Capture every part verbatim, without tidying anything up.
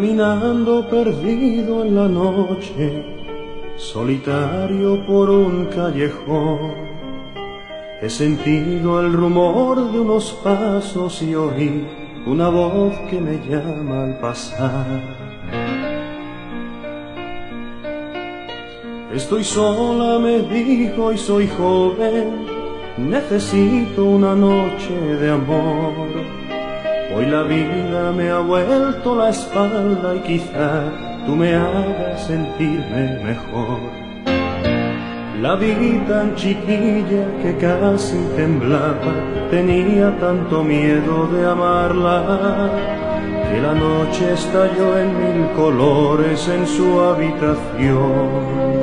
caminando perdido en la noche, solitario por un callejón. He sentido el rumor de unos pasos y oí una voz que me llama al pasar. Estoy sola, me dijo, y soy joven, necesito una noche de amor. Hoy la vida me ha vuelto la espalda y quizá tú me hagas sentirme mejor. La vi tan chiquilla que casi temblaba, tenía tanto miedo de amarla, que la noche estalló en mil colores en su habitación.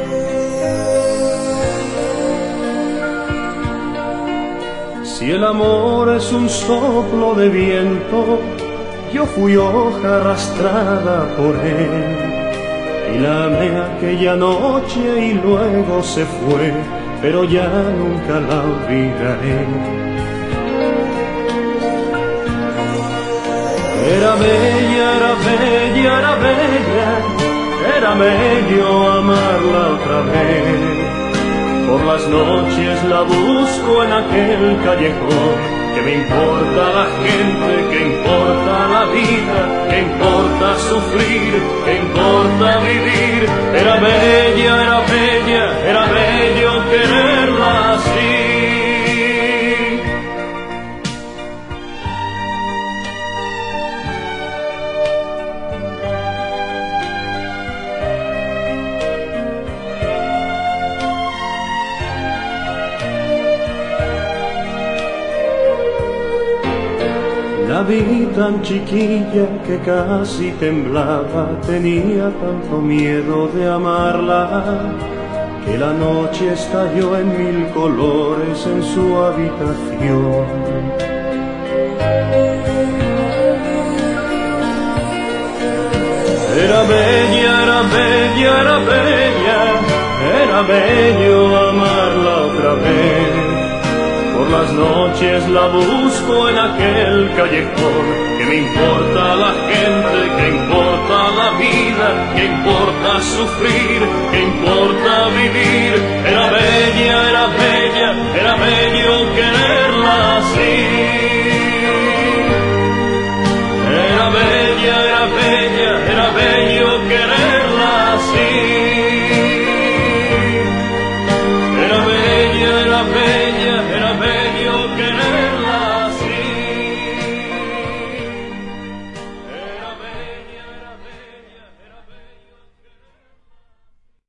Si el amor es un soplo de viento, yo fui hoja arrastrada por él, y la amé aquella noche y luego se fue, pero ya nunca la olvidaré. Era bella, era bella, era bella, era bello amarla otra vez. Por las noches la busco en aquel callejón. ¿Qué me importa la gente? ¿Qué importa la vida? ¿Qué importa sufrir? ¿Qué importa vivir? Era bella, era bella, era bello quererla así. La vi tan chiquilla que casi temblaba, tenía tanto miedo de amarla, que la noche estalló en mil colores en su habitación. Era bella, era bella, era bella, era bello amarla otra vez. Por las noches la busco en aquel callejón. ¿Qué me importa la gente? ¿Qué importa la vida? ¿Qué importa sufrir? ¿Qué importa vivir? Era